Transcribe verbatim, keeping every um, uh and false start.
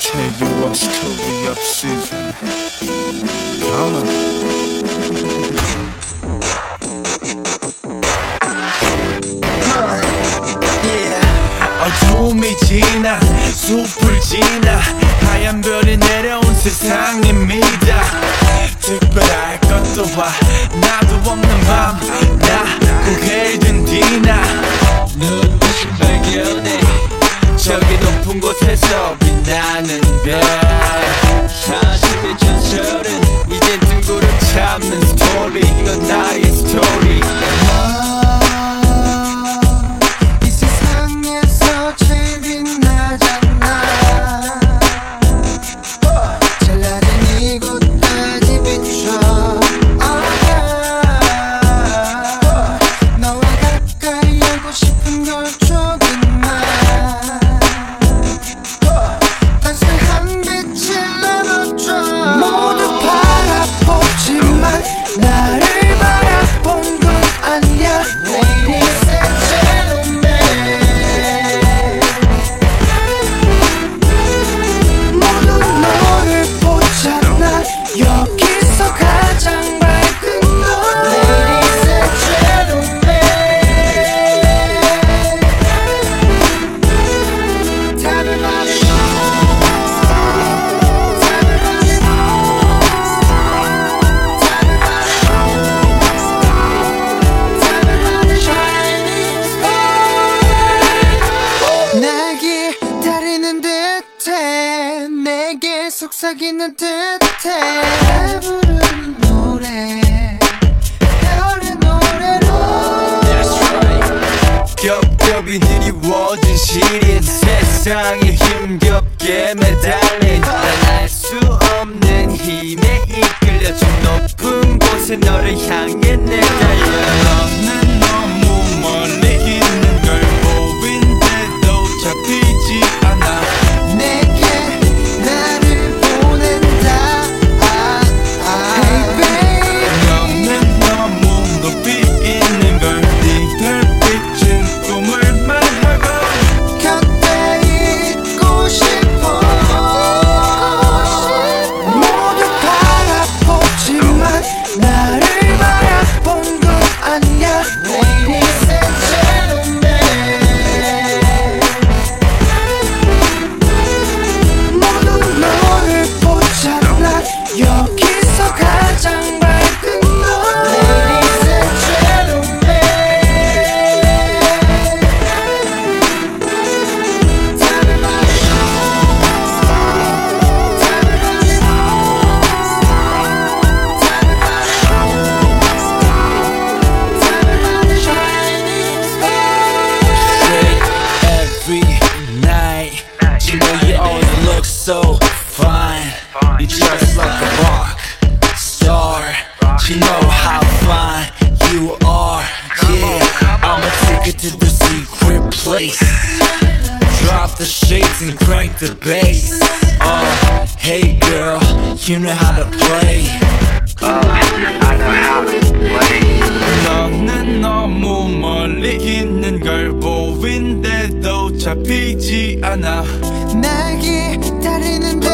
tell you a story of Susan. Come on. 어둠이 지나 숲을 지나 하얀 별이 내려온 세상입니다. 특별할 것도 와 나도 없는 밤 나 고개를 든 뒤나 눈부신 발견에 저기 높은 곳에서 빛나는 별 사실의 전설은 이젠 등구를 참는 스토리 이건 나의 스토리. 내게 속삭이는 듯해 부르는 노래 별의 노래로 That's right. 겹겹이 드리워진 시린 세상에 힘겹게 매달린 난 알 수 없는 힘에 이끌려 저 높은 곳에 너를 향해 내달려. 너는 너무 멀리 있는 걸 보인데도 잡히지 않아. 여기서 가장 밝은 너 Ladies and gentlemen 다들 말해 다들 말해 다들 말해 다들 말해 Shining star Every night you know you always look so fine. You're just like a rock star. You know how fine you are. Yeah, I'ma take it to the secret place. Drop the shades and crank the bass. Uh, hey girl, you know how to play. Uh, I know how to play. 너는 너무 멀리 있는 걸 보인데도 잡히지 않아. 날 기다리는데